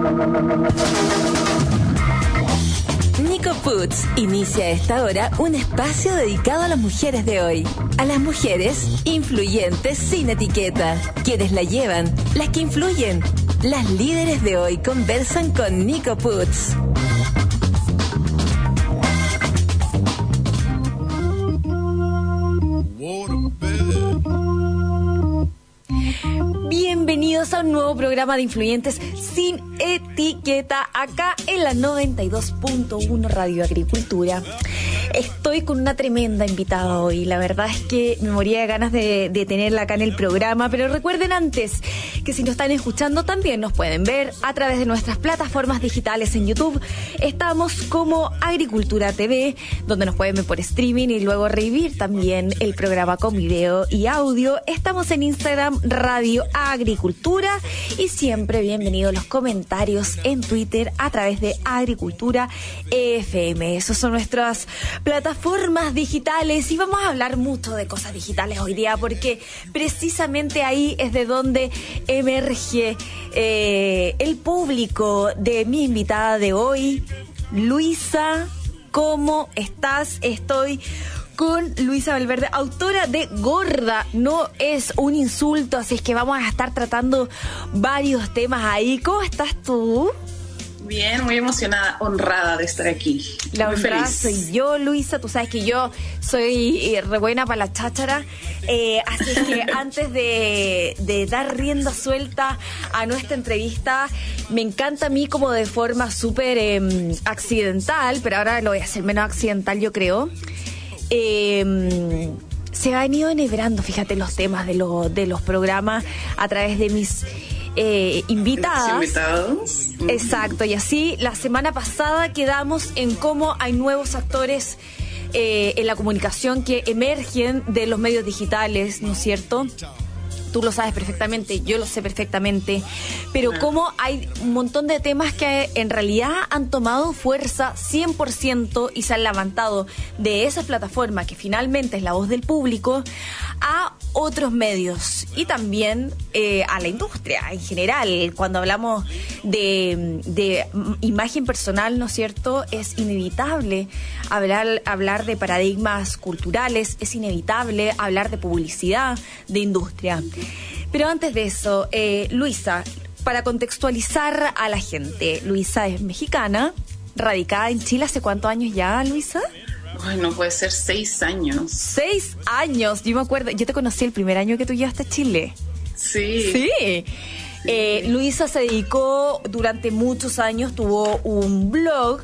Nico Puts inicia a esta hora un espacio dedicado a las mujeres de hoy. A las mujeres influyentes sin etiqueta. Quienes la llevan, las que influyen. Las líderes de hoy conversan con Nico Puts. Bienvenidos a un nuevo programa de Influyentes sin etiqueta, acá en la 92.1 Radio Agricultura. Estoy con una tremenda invitada hoy. La verdad es que me moría de ganas de tenerla acá en el programa, pero recuerden antes que si nos están escuchando también nos pueden ver a través de nuestras plataformas digitales en YouTube. Estamos como Agricultura TV, donde nos pueden ver por streaming y luego revivir también el programa con video y audio. Estamos en Instagram, Radio Agricultura, y siempre bienvenidos los comentarios en Twitter a través de Agricultura FM. Esas son nuestras plataformas digitales y vamos a hablar mucho de cosas digitales hoy día porque precisamente ahí es de donde emerge el público de mi invitada de hoy. Luisa, ¿cómo estás? Estoy con Luisa Valverde, autora de Gorda, no es un insulto, así es que vamos a estar tratando varios temas ahí. ¿Cómo estás tú? Bien, muy emocionada, honrada de estar aquí. La honrada soy yo, Luisa. Tú sabes que yo soy re buena para la cháchara. Así es que antes de dar rienda suelta a nuestra entrevista, me encanta a mí como de forma súper accidental, pero ahora lo voy a hacer menos accidental, yo creo. Se han ido enhebrando, fíjate, los temas de los programas a través de mis invitados. Exacto, y así la semana pasada quedamos en cómo hay nuevos actores en la comunicación que emergen de los medios digitales, ¿no es cierto? Tú lo sabes perfectamente, yo lo sé perfectamente, pero cómo hay un montón de temas que en realidad han tomado fuerza 100% y se han levantado de esa plataforma que finalmente es la voz del público a otros medios y también a la industria en general. Cuando hablamos de imagen personal, ¿no es cierto?, es inevitable hablar de paradigmas culturales, es inevitable hablar de publicidad, de industria. Pero antes de eso, Luisa, para contextualizar a la gente, Luisa es mexicana, radicada en Chile. ¿Hace cuántos años ya, Luisa? Ay, no puede ser, 6 años. 6 años, yo me acuerdo, yo te conocí el primer año que tú llegaste a Chile. Sí. Sí. Luisa se dedicó durante muchos años, tuvo un blog.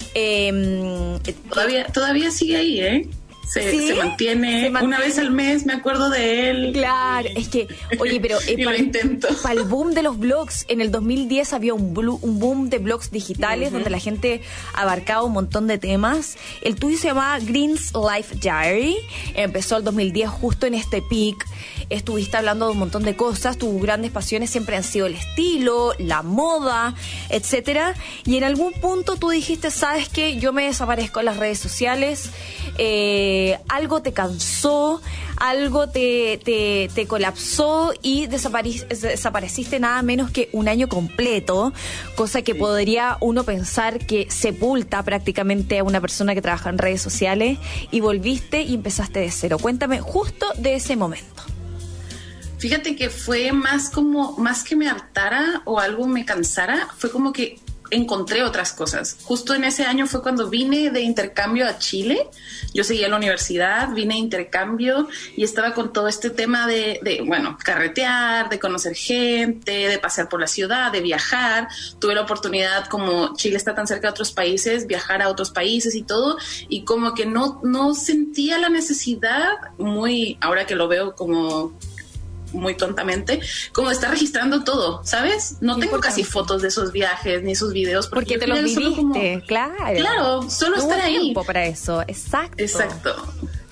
Todavía sigue ahí, ¿eh? Se mantiene una vez al mes, me acuerdo de él. Claro, es que, oye, pero lo intento. Para el boom de los blogs, en el 2010 había un boom de blogs digitales donde la gente abarcaba un montón de temas. El tuyo se llamaba Green's Life Diary, empezó el 2010 justo en este peak. Estuviste hablando de un montón de cosas, tus grandes pasiones siempre han sido el estilo, la moda, etcétera. Y en algún punto tú dijiste, ¿sabes qué? Yo me desaparezco en las redes sociales. Algo te cansó, algo te colapsó y desapareciste nada menos que un año completo, cosa que podría uno pensar que sepulta prácticamente a una persona que trabaja en redes sociales, y volviste y empezaste de cero. Cuéntame justo de ese momento. Fíjate que fue más que me hartara o algo me cansara, fue como que encontré otras cosas. Justo en ese año fue cuando vine de intercambio a Chile. Yo seguía en la universidad, vine de intercambio y estaba con todo este tema de carretear, de conocer gente, de pasear por la ciudad, de viajar. Tuve la oportunidad, como Chile está tan cerca de otros países, viajar a otros países y todo, y como que no sentía la necesidad, ahora que lo veo como muy tontamente, como está registrando todo, ¿sabes? No tengo casi fotos de esos viajes ni esos videos porque te los viviste, claro, solo estar ahí. Tiempo para eso, exacto.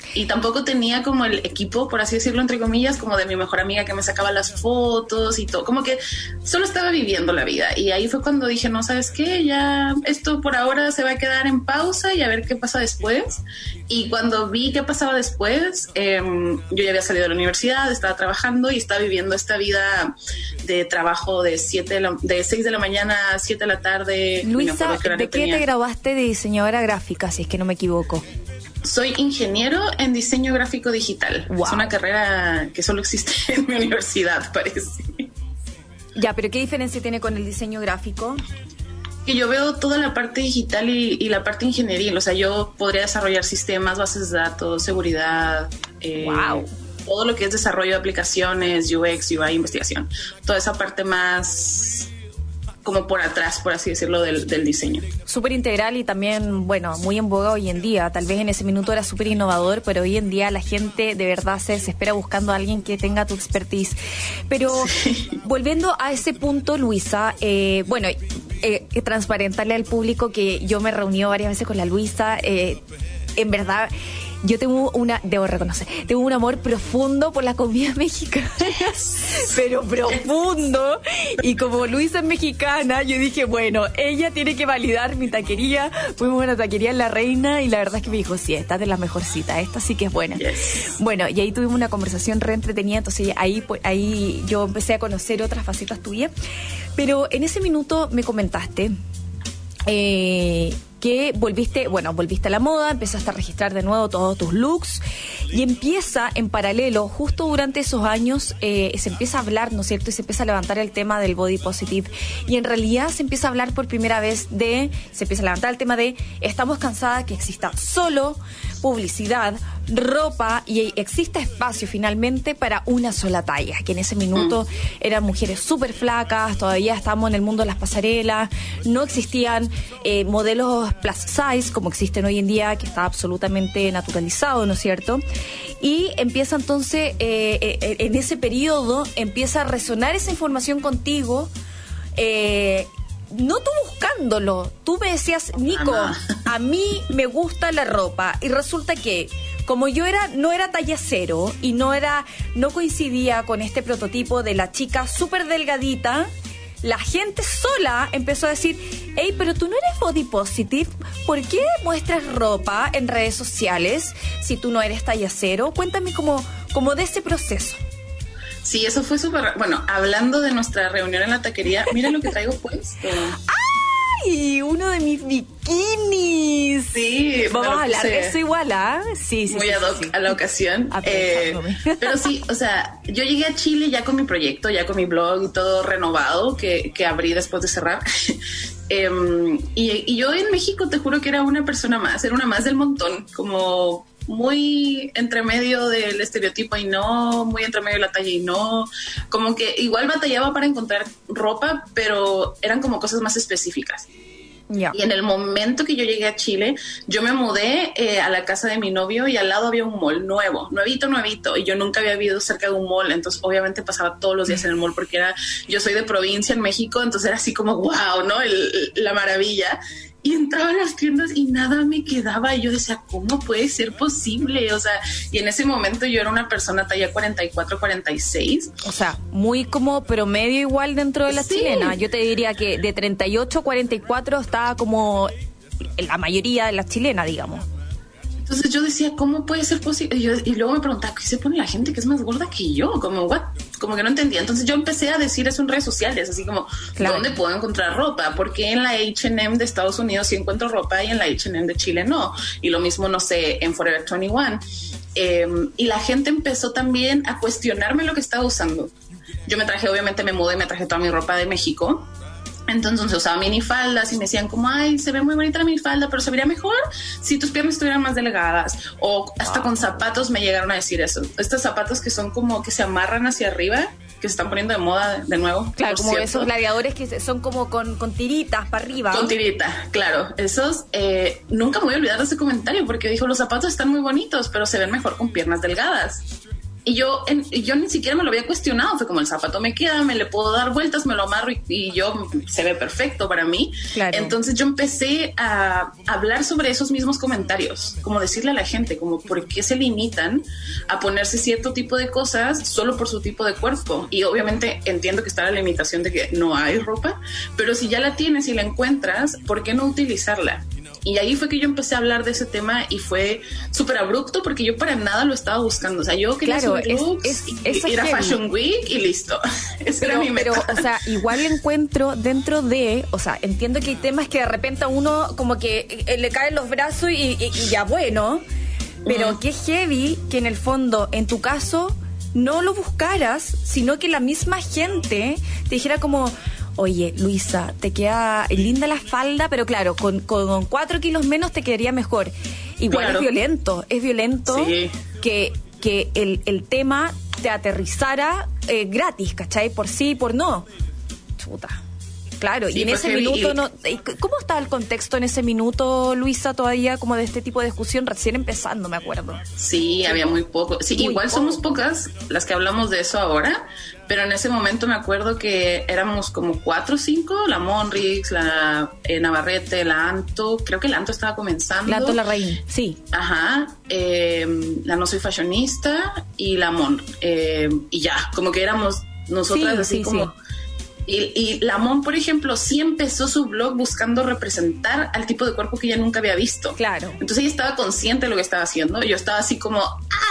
Y tampoco tenía como el equipo, por así decirlo, entre comillas, como de mi mejor amiga que me sacaba las fotos y todo. Como que solo estaba viviendo la vida. Y ahí fue cuando dije, no, ¿sabes qué? Ya esto por ahora se va a quedar en pausa y a ver qué pasa después. Y cuando vi qué pasaba después, yo ya había salido de la universidad, estaba trabajando y estaba viviendo esta vida de trabajo de 6 de la mañana a 7 de la tarde. Luisa, ¿de qué te graduaste de diseñadora gráfica, si es que no me equivoco? Soy ingeniero en diseño gráfico digital. Wow. Es una carrera que solo existe en mi universidad, parece. Ya, pero ¿qué diferencia tiene con el diseño gráfico? Que yo veo toda la parte digital y la parte ingenieril. O sea, yo podría desarrollar sistemas, bases de datos, seguridad. Wow. Todo lo que es desarrollo de aplicaciones, UX, UI, investigación. Toda esa parte más como por atrás, por así decirlo, del diseño. Súper integral y también, bueno, muy en boga hoy en día. Tal vez en ese minuto era súper innovador, pero hoy en día la gente de verdad se desespera buscando a alguien que tenga tu expertise. Pero sí. Volviendo a ese punto, Luisa, transparentarle al público que yo me reuní varias veces con la Luisa. En verdad, yo debo reconocer, tengo un amor profundo por la comida mexicana, pero profundo. Y como Luisa es mexicana, yo dije, bueno, ella tiene que validar mi taquería. Fuimos a una taquería en La Reina y la verdad es que me dijo, sí, esta es de las mejorcitas, esta sí que es buena. Yes. Bueno, y ahí tuvimos una conversación re entretenida, entonces ahí yo empecé a conocer otras facetas tuyas. Pero en ese minuto me comentaste que volviste a la moda, empezaste a registrar de nuevo todos tus looks y empieza en paralelo, justo durante esos años, se empieza a hablar, ¿no es cierto? Y se empieza a levantar el tema del body positive y en realidad se empieza a hablar por primera vez se empieza a levantar el tema de estamos cansadas que exista solo publicidad, ropa y exista espacio finalmente para una sola talla, que en ese minuto eran mujeres súper flacas, todavía estábamos en el mundo de las pasarelas, no existían modelos plus size como existen hoy en día, que está absolutamente naturalizado, ¿no es cierto? Y empieza entonces, en ese periodo, empieza a resonar esa información contigo, no tú buscándolo, tú me decías, Nico, a mí me gusta la ropa, y resulta que como yo no era talla 0 y no coincidía con este prototipo de la chica súper delgadita, la gente sola empezó a decir, hey, pero tú no eres body positive, ¿por qué muestras ropa en redes sociales si tú no eres talla 0? Cuéntame como de ese proceso. Sí, eso fue súper... Bueno, hablando de nuestra reunión en la taquería, mira lo que traigo puesto. ¡Ay! Uno de mis bikinis. Sí. Vamos a hablar de eso igual, ¿ah? Sí. Muy ad hoc a la ocasión. Pero sí, o sea, yo llegué a Chile ya con mi proyecto, ya con mi blog y todo renovado que abrí después de cerrar. Y yo en México te juro que era una persona más, era una más del montón, como... muy entre medio del estereotipo y no, muy entre medio de la talla y no, como que igual batallaba para encontrar ropa, pero eran como cosas más específicas. Yeah. Y en el momento que yo llegué a Chile, yo me mudé a la casa de mi novio y al lado había un mall nuevito, y yo nunca había vivido cerca de un mall, entonces obviamente pasaba todos los días en el mall porque yo soy de provincia en México, entonces era así como wow, ¿no? La maravilla. Y entraba a las tiendas y nada me quedaba. Y yo decía, ¿cómo puede ser posible? O sea, y en ese momento yo era una persona talla 44, 46. O sea, muy como promedio igual dentro de la chilena. Yo te diría que de 38 a 44 estaba como la mayoría de la chilena, digamos. Entonces yo decía, ¿cómo puede ser posible? Y luego me preguntaba, ¿qué se pone la gente que es más gorda que yo? Como que no entendía. Entonces yo empecé a decir eso en redes sociales, así como, claro, ¿dónde puedo encontrar ropa? Porque en la H&M de Estados Unidos sí encuentro ropa y en la H&M de Chile no. Y lo mismo, no sé, en Forever 21. Y la gente empezó también a cuestionarme lo que estaba usando. Yo obviamente me mudé, me traje toda mi ropa de México. Entonces usaba minifaldas y me decían como, ay, se ve muy bonita la minifalda, pero se vería mejor si tus piernas estuvieran más delgadas. O hasta con zapatos me llegaron a decir eso. Estos zapatos que son como que se amarran hacia arriba, que se están poniendo de moda de nuevo. Claro, como cierto. Esos gladiadores que son como con tiritas para arriba. Con tirita, claro. Esos, nunca me voy a olvidar de ese comentario porque dijo, los zapatos están muy bonitos, pero se ven mejor con piernas delgadas. Y yo ni siquiera me lo había cuestionado. Fue como, el zapato me queda, me le puedo dar vueltas, me lo amarro y yo se ve perfecto para mí. Claro. Entonces yo empecé a hablar sobre esos mismos comentarios, como decirle a la gente, como por qué se limitan a ponerse cierto tipo de cosas solo por su tipo de cuerpo. Y obviamente entiendo que está la limitación de que no hay ropa, pero si ya la tienes y la encuentras, ¿por qué no utilizarla? Y ahí fue que yo empecé a hablar de ese tema y fue súper abrupto porque yo para nada lo estaba buscando. O sea, yo quería subir looks, ir a Fashion Week y listo. Esa era mi meta. Pero, o sea, igual encuentro dentro de... O sea, entiendo que hay temas que de repente a uno como que le caen los brazos y ya bueno. Pero qué heavy que en el fondo, en tu caso, no lo buscaras, sino que la misma gente te dijera como... Oye, Luisa, te queda linda la falda, pero claro, con 4 kilos menos te quedaría mejor. Igual claro. Es violento sí. que el tema te aterrizara gratis, ¿cachai? Por sí y por no. Chuta. Claro, sí, y en ese minuto no... ¿Cómo estaba el contexto en ese minuto, Luisa, todavía como de este tipo de discusión? Recién empezando, me acuerdo. Sí, había muy poco. Sí, muy igual poco. Somos pocas las que hablamos de eso ahora, pero en ese momento me acuerdo que éramos como 4 o 5, la Monrix, la Navarrete, la Anto, creo que la Anto estaba comenzando. La Anto Larraín, sí. Ajá, la No Soy Fashionista y la Mon. Y ya, como que éramos nosotras sí, así sí, como... Sí. Y la Mon, por ejemplo, sí empezó su blog buscando representar al tipo de cuerpo que ella nunca había visto. Claro. Entonces ella estaba consciente de lo que estaba haciendo. Yo estaba así como,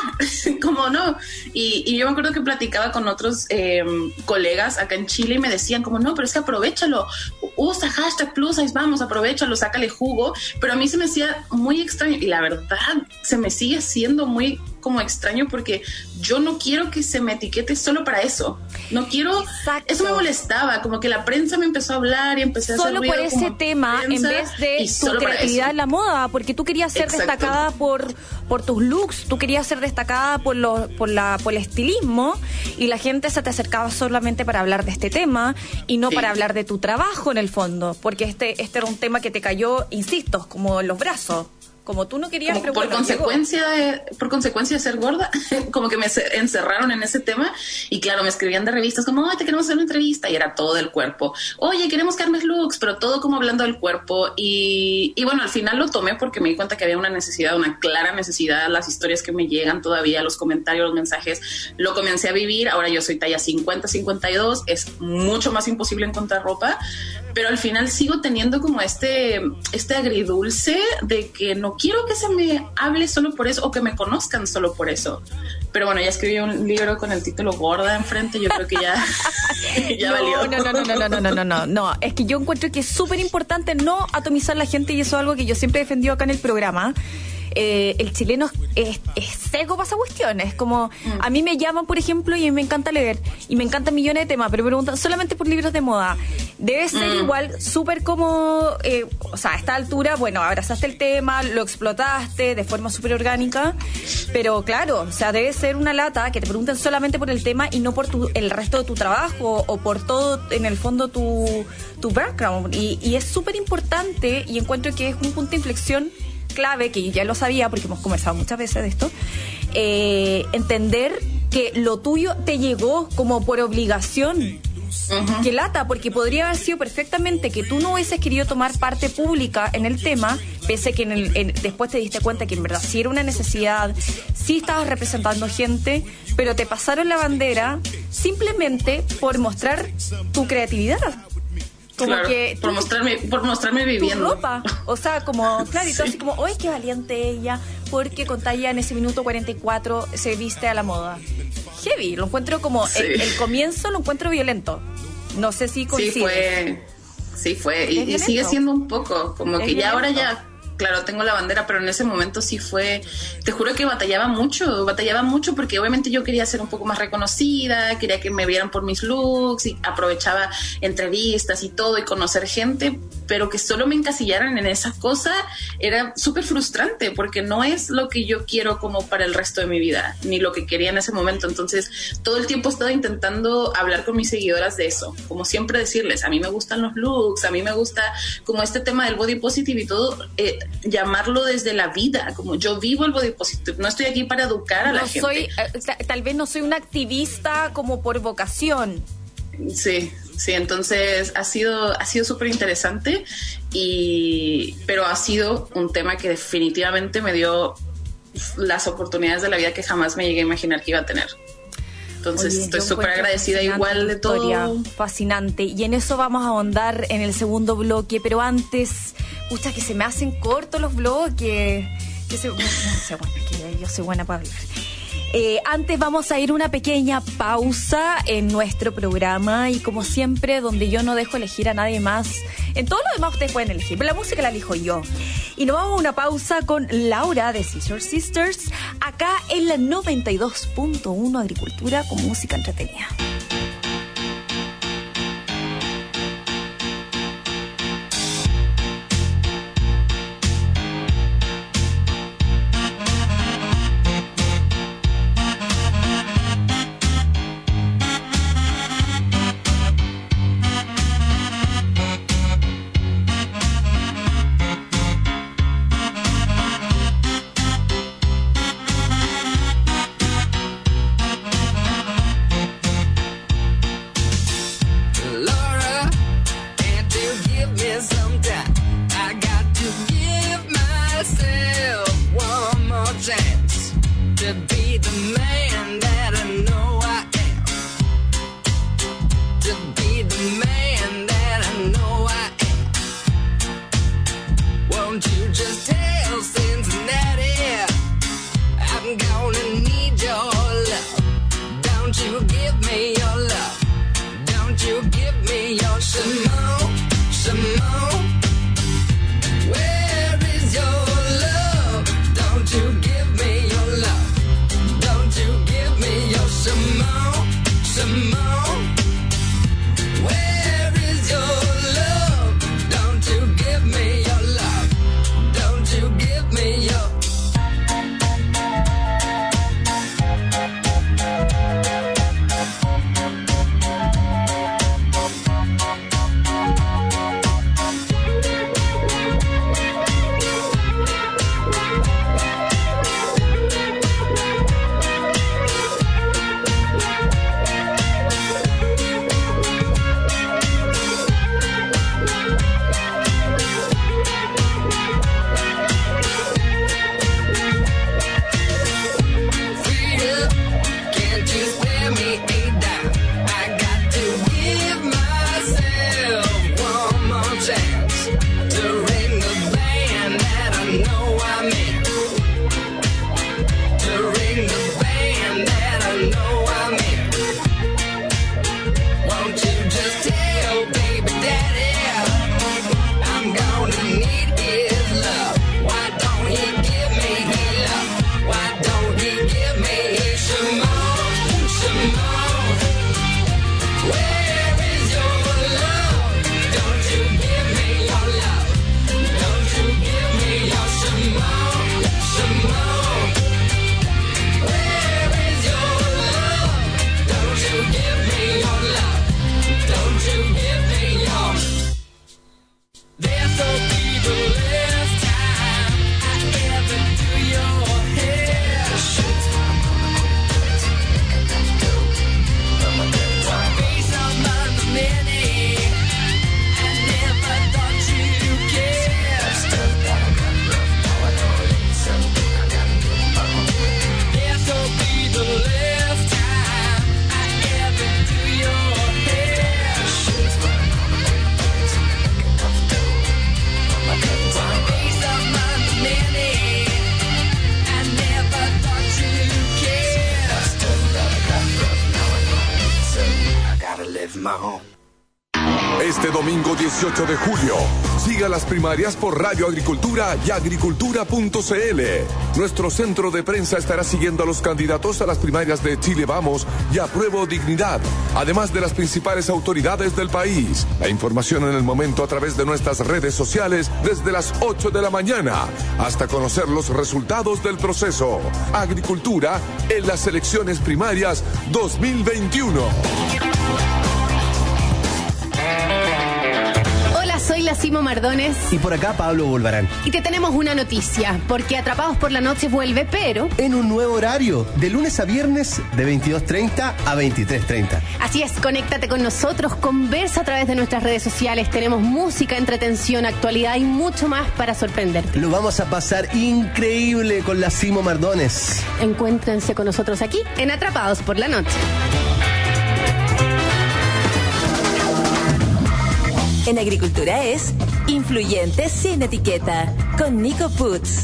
como no. Y yo me acuerdo que platicaba con otros colegas acá en Chile y me decían como, no, pero es que aprovéchalo. Usa hashtag plus size, vamos, aprovéchalo, sácale jugo. Pero a mí se me hacía muy extraño. Y la verdad, se me sigue haciendo muy como extraño porque yo no quiero que se me etiquete solo para eso. No quiero... Exacto. Eso me molestaba, como que la prensa me empezó a hablar y empecé a hacer solo por ese tema en vez de tu creatividad en la moda, porque tú querías ser Exacto. destacada por tus looks, tú querías ser destacada por el estilismo y la gente se te acercaba solamente para hablar de este tema y no sí. para hablar de tu trabajo en el fondo, porque este era un tema que te cayó, insisto, como en los brazos. Como tú no querías, pero por consecuencia de ser gorda, como que me encerraron en ese tema y claro, me escribían de revistas como, te queremos hacer una entrevista y era todo del cuerpo. Oye, queremos que armes looks, pero todo como hablando del cuerpo y bueno, al final lo tomé porque me di cuenta que había una necesidad, una clara necesidad, las historias que me llegan todavía, los comentarios, los mensajes, lo comencé a vivir. Ahora yo soy talla 50, 52, es mucho más imposible encontrar ropa, pero al final sigo teniendo como este agridulce de que no quiero que se me hable solo por eso o que me conozcan solo por eso. Pero bueno, ya escribí un libro con el título Gorda enfrente, yo creo que ya valió. No, es que yo encuentro que es súper importante no atomizar la gente y eso es algo que yo siempre he defendido acá en el programa. El chileno es seco para esa cuestión. Es como, a mí me llaman, por ejemplo, y a mí me encanta leer y me encantan millones de temas, pero me preguntan solamente por libros de moda. Debe ser igual súper como, o sea, a esta altura, bueno, abrazaste el tema, lo explotaste de forma súper orgánica, pero claro, o sea, debe ser una lata que te pregunten solamente por el tema y no por el resto de tu trabajo o por todo, en el fondo, tu background. Y es súper importante y encuentro que es un punto de inflexión clave, que ya lo sabía porque hemos conversado muchas veces de esto, entender que lo tuyo te llegó como por obligación. Que lata, porque podría haber sido perfectamente que tú no hubieses querido tomar parte pública en el tema, pese que después te diste cuenta que en verdad sí era una necesidad, sí estabas representando gente, pero te pasaron la bandera simplemente por mostrar tu creatividad. Como claro, que por mostrarme viviendo. Tu ropa. O sea, como, claro, y todo así como, ¡ay, qué valiente ella! Porque con talla en ese minuto 44 se viste a la moda. Heavy, lo encuentro como, sí. el comienzo lo encuentro violento. No sé si coincide. Sí fue. Y sigue siendo un poco, como que ya ahora ya, claro, tengo la bandera, pero en ese momento sí fue, te juro que batallaba mucho porque obviamente yo quería ser un poco más reconocida, quería que me vieran por mis looks y aprovechaba entrevistas y todo y conocer gente, pero que solo me encasillaran en esa cosa era súper frustrante, porque no es lo que yo quiero como para el resto de mi vida, ni lo que quería en ese momento. Entonces, todo el tiempo he estado intentando hablar con mis seguidoras de eso, como siempre decirles, a mí me gustan los looks, a mí me gusta como este tema del body positive y todo, llamarlo desde la vida, como yo vivo el body positive, no estoy aquí para educar a la gente. Tal vez no soy una activista como por vocación. Sí, entonces ha sido súper interesante, pero ha sido un tema que definitivamente me dio las oportunidades de la vida que jamás me llegué a imaginar que iba a tener. Entonces estoy súper agradecida igual de todo. Fascinante. Y en eso vamos a ahondar en el segundo bloque, pero antes, pucha, que se me hacen cortos los bloques. Yo soy buena para hablar. Antes vamos a ir una pequeña pausa en nuestro programa y como siempre, donde yo no dejo elegir a nadie más, en todo lo demás ustedes pueden elegir, pero la música la elijo yo. Y nos vamos a una pausa con Laura de Scissor Sisters, acá en la 92.1 Agricultura con música entretenida. domingo 18 de julio. Siga las primarias por Radio Agricultura y agricultura.cl. Nuestro centro de prensa estará siguiendo a los candidatos a las primarias de Chile Vamos y Apruebo Dignidad, además de las principales autoridades del país. La información en el momento a través de nuestras redes sociales desde las 8 de la mañana hasta conocer los resultados del proceso. Agricultura en las elecciones primarias 2021. Soy la Simo Mardones. Y por acá Pablo Bulbarán. Y te tenemos una noticia, porque Atrapados por la Noche vuelve, pero... en un nuevo horario, de lunes a viernes, de 22:30 a 23:30. Así es, conéctate con nosotros, conversa a través de nuestras redes sociales. Tenemos música, entretención, actualidad y mucho más para sorprenderte. Lo vamos a pasar increíble con la Simo Mardones. Encuéntrense con nosotros aquí, en Atrapados por la Noche. En Agricultura es Influyentes sin Etiqueta, con Nico Puts.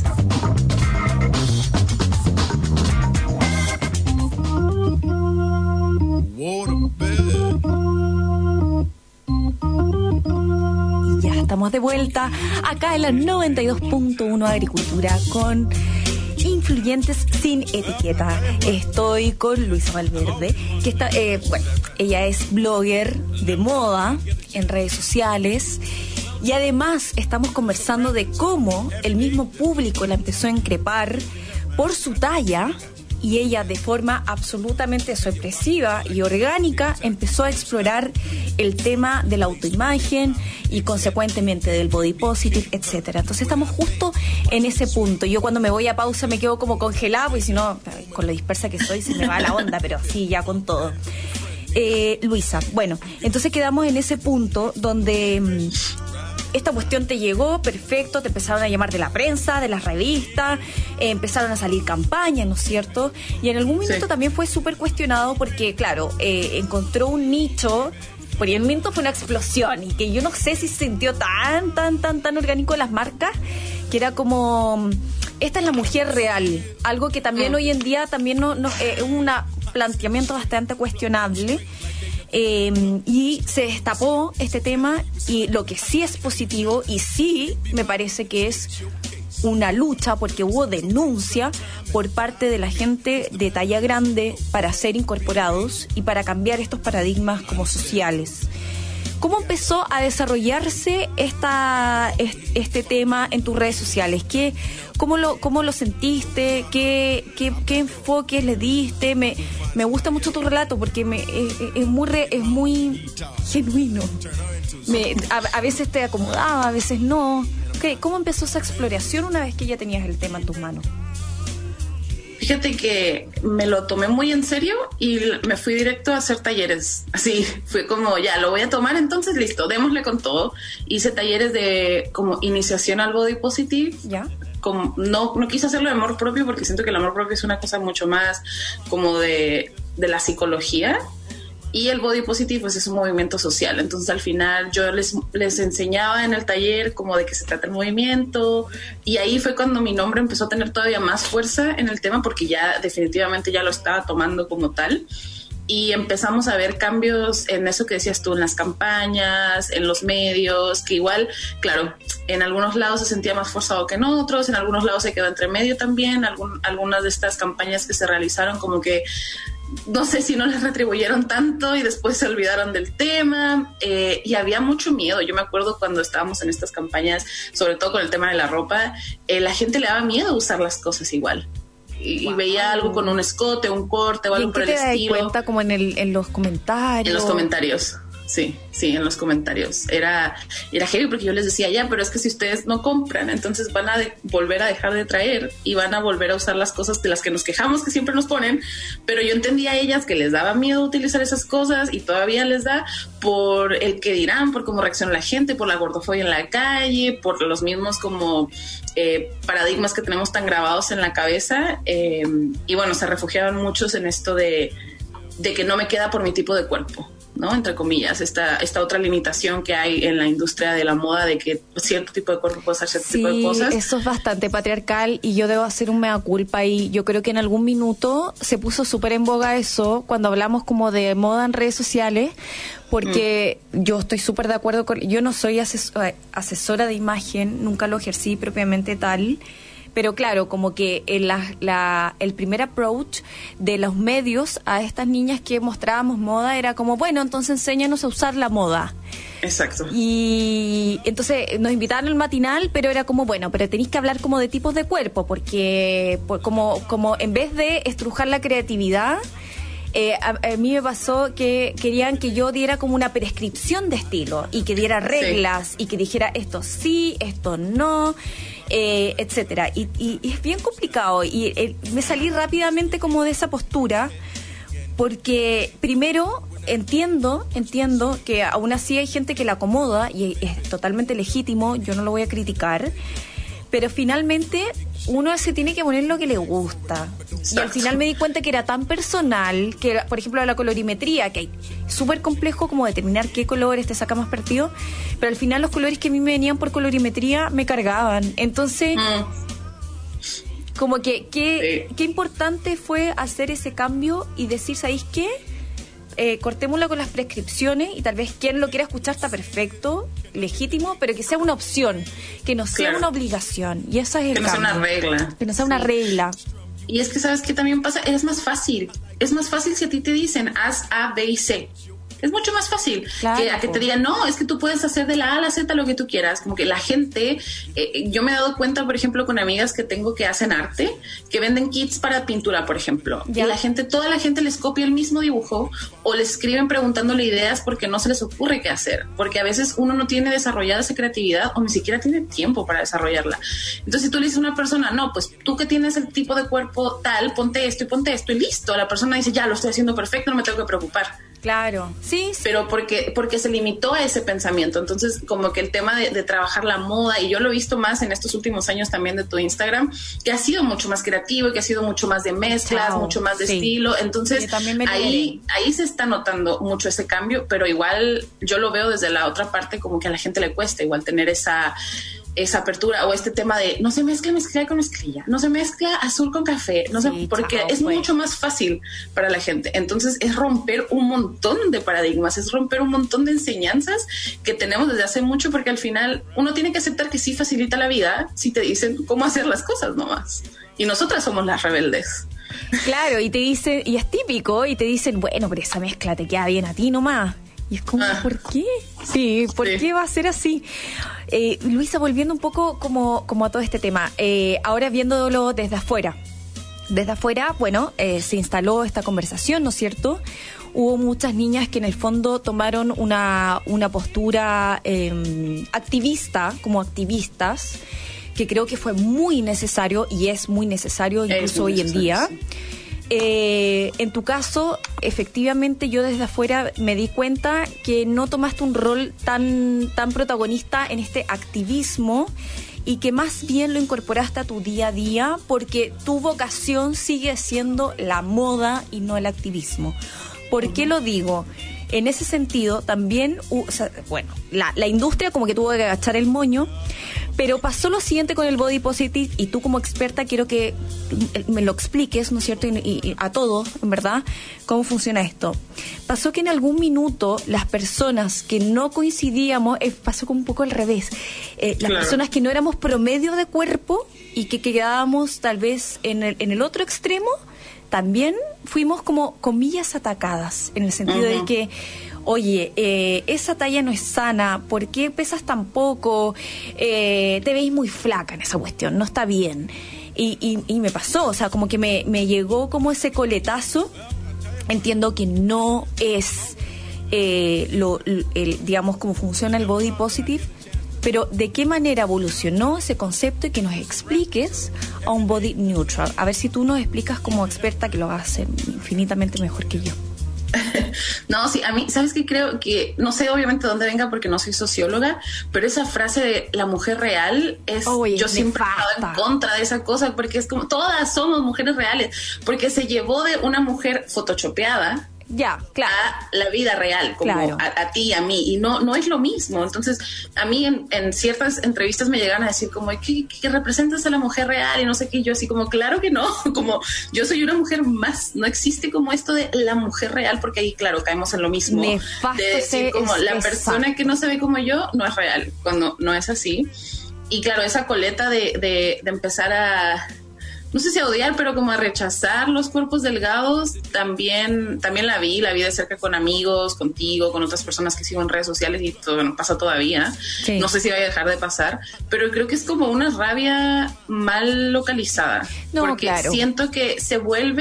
Y ya estamos de vuelta acá en la 92.1 Agricultura con Influyentes sin Etiqueta. Estoy con Luisa Valverde, que está, ella es blogger de moda en redes sociales y además estamos conversando de cómo el mismo público la empezó a increpar por su talla y ella de forma absolutamente sorpresiva y orgánica empezó a explorar el tema de la autoimagen y consecuentemente del body positive, etcétera. Entonces estamos justo en ese punto. Yo cuando me voy a pausa me quedo como congelada, porque si no, con lo dispersa que soy se me va la onda, pero sí, ya con todo. Luisa, bueno, entonces quedamos en ese punto donde esta cuestión te llegó, perfecto, te empezaron a llamar de la prensa, de las revistas, empezaron a salir campañas, ¿no es cierto? Y en algún momento también fue súper cuestionado porque, claro, encontró un nicho, por el momento fue una explosión y que yo no sé si se sintió tan orgánico en las marcas, que era como, esta es la mujer real, algo que también hoy en día también es un planteamiento bastante cuestionable. Y se destapó este tema y lo que sí es positivo y sí me parece que es una lucha porque hubo denuncia por parte de la gente de talla grande para ser incorporados y para cambiar estos paradigmas como sociales. ¿Cómo empezó a desarrollarse este tema en tus redes sociales? ¿Cómo lo sentiste? ¿Qué enfoque le diste? Me gusta mucho tu relato porque es muy genuino. A veces te acomodaba, a veces no. ¿Cómo empezó esa exploración una vez que ya tenías el tema en tus manos? Fíjate que me lo tomé muy en serio y me fui directo a hacer talleres. Así, fue como, ya, lo voy a tomar, entonces listo, démosle con todo. Hice talleres de como iniciación al body positive. ¿Ya? Como, no quise hacerlo de amor propio porque siento que el amor propio es una cosa mucho más como de la psicología. Y el body positive pues es un movimiento social. Entonces al final yo les enseñaba en el taller como de qué se trata el movimiento. Y ahí fue cuando mi nombre empezó a tener todavía más fuerza en el tema porque ya definitivamente ya lo estaba tomando como tal. Y empezamos a ver cambios en eso que decías tú, en las campañas, en los medios, que igual, claro, en algunos lados se sentía más forzado que en otros, en algunos lados se quedó entre medio también. Algunas de estas campañas que se realizaron como que no sé si no les retribuyeron tanto y después se olvidaron del tema, y había mucho miedo. Yo me acuerdo cuando estábamos en estas campañas, sobre todo con el tema de la ropa, la gente le daba miedo usar las cosas igual. Y veía algo con un escote, un corte o algo por el estilo. ¿Y en qué te das cuenta? Como en los comentarios. En los comentarios. Sí, en los comentarios. Era heavy porque yo les decía, ya, pero es que si ustedes no compran, entonces van a volver a dejar de traer y van a volver a usar las cosas de las que nos quejamos que siempre nos ponen. Pero yo entendía a ellas que les daba miedo utilizar esas cosas y todavía les da por el que dirán, por cómo reacciona la gente, por la gordofobia en la calle, por los mismos como paradigmas que tenemos tan grabados en la cabeza. Y bueno, se refugiaban muchos en esto de que no me queda por mi tipo de cuerpo. ¿no? Entre comillas, esta otra limitación que hay en la industria de la moda de que cierto tipo de cuerpo puede hacer cierto tipo de cosas. Sí, eso es bastante patriarcal y yo debo hacer un mea culpa y yo creo que en algún minuto se puso súper en boga eso cuando hablamos como de moda en redes sociales, porque yo estoy súper de acuerdo con... Yo no soy asesora de imagen, nunca lo ejercí propiamente tal, pero claro, como que el primer approach de los medios a estas niñas que mostrábamos moda era como, bueno, entonces enséñanos a usar la moda. Exacto. Y entonces nos invitaron al matinal, pero era como, bueno, pero tenéis que hablar como de tipos de cuerpo, porque como en vez de estrujar la creatividad... a mí me pasó que querían que yo diera como una prescripción de estilo y que diera reglas y que dijera esto sí, esto no, etcétera. Y es bien complicado y me salí rápidamente como de esa postura porque primero entiendo que aún así hay gente que la acomoda y es totalmente legítimo, yo no lo voy a criticar, pero finalmente uno se tiene que poner lo que le gusta. Exacto. Y al final me di cuenta que era tan personal, que por ejemplo la colorimetría, que es súper complejo como determinar qué colores te saca más partido, pero al final los colores que a mí me venían por colorimetría me cargaban. Entonces, como que qué importante fue hacer ese cambio y decir, ¿sabéis qué? Cortémosla con las prescripciones y tal vez quien lo quiera escuchar está perfecto, legítimo, pero que sea una opción, que no sea una obligación. Y eso es el cambio. Que no sea una regla. Que no sea una regla. Y es que, ¿sabes qué también pasa? Es más fácil. Es más fácil si a ti te dicen haz A, B y C. Es mucho más fácil que a que te digan, no, es que tú puedes hacer de la A a la Z lo que tú quieras. Como que la gente, yo me he dado cuenta, por ejemplo, con amigas que tengo que hacen arte, que venden kits para pintura, por ejemplo. ¿Ya? Y toda la gente les copia el mismo dibujo o les escriben preguntándole ideas porque no se les ocurre qué hacer. Porque a veces uno no tiene desarrollada esa creatividad o ni siquiera tiene tiempo para desarrollarla. Entonces, si tú le dices a una persona, no, pues tú que tienes el tipo de cuerpo tal, ponte esto y listo. La persona dice, ya, lo estoy haciendo perfecto, no me tengo que preocupar. Claro, sí. Pero porque se limitó a ese pensamiento. Entonces, como que el tema de trabajar la moda, y yo lo he visto más en estos últimos años también de tu Instagram, que ha sido mucho más creativo, que ha sido mucho más de mezclas, mucho más de estilo. Entonces, ahí se está notando mucho ese cambio, pero igual yo lo veo desde la otra parte, como que a la gente le cuesta igual tener esa apertura o este tema de no se mezcla mezclilla con mezclilla, no se mezcla azul con café, no sé, porque es mucho más fácil para la gente. Entonces es romper un montón de paradigmas, es romper un montón de enseñanzas que tenemos desde hace mucho, porque al final uno tiene que aceptar que sí facilita la vida si te dicen cómo hacer las cosas nomás. Y nosotras somos las rebeldes. Claro, y te dicen, y es típico, y te dicen, bueno, pero esa mezcla te queda bien a ti nomás. Y es como, ¿por qué? Sí, ¿por qué va a ser así? Luisa, volviendo un poco como a todo este tema, ahora viéndolo desde afuera. Desde afuera, bueno, se instaló esta conversación, ¿no es cierto? Hubo muchas niñas que en el fondo tomaron una postura activista, como activistas, que creo que fue muy necesario y es muy necesario incluso hoy en día. Sí. En tu caso, efectivamente, yo desde afuera me di cuenta que no tomaste un rol tan protagonista en este activismo y que más bien lo incorporaste a tu día a día porque tu vocación sigue siendo la moda y no el activismo. ¿Por qué lo digo? En ese sentido, también, la industria como que tuvo que agachar el moño, pero pasó lo siguiente con el body positive y tú como experta quiero que me lo expliques, ¿no es cierto? Y a todos, en verdad, cómo funciona esto. Pasó que en algún minuto las personas que no coincidíamos, pasó como un poco al revés, las personas que no éramos promedio de cuerpo y que quedábamos tal vez en el otro extremo, también fuimos como comillas atacadas, en el sentido de que, oye, esa talla no es sana, ¿por qué pesas tan poco? Te veis muy flaca en esa cuestión, no está bien. Y me pasó, o sea, como que me llegó como ese coletazo. Entiendo que no es, digamos, cómo funciona el body positive, pero ¿de qué manera evolucionó ese concepto y que nos expliques a un body neutral? A ver si tú nos explicas como experta, que lo vas a hacer infinitamente mejor que yo. No, sí, a mí, ¿sabes qué? Creo que, no sé obviamente dónde venga porque no soy socióloga, pero esa frase de la mujer real es, yo siempre he estado en contra de esa cosa porque es como, todas somos mujeres reales, porque se llevó de una mujer photoshopeada Ya, claro. A la vida real, como claro. a ti, a mí, y no es lo mismo. Entonces, a mí en ciertas entrevistas me llegan a decir como, ¿qué representas a la mujer real? Y no sé qué, y yo así como, claro que no, como yo soy una mujer más, no existe como esto de la mujer real, porque ahí, claro, caemos en lo mismo. Nefasto, de decir como, la persona que no se ve como yo no es real, cuando no es así. Y claro, esa coleta de empezar a... no sé si a odiar, pero como a rechazar los cuerpos delgados, también la vi de cerca con amigos, contigo, con otras personas que sigo en redes sociales y bueno, pasa todavía. Sí. No sé si va a dejar de pasar, pero creo que es como una rabia mal localizada. No, porque claro. Siento que se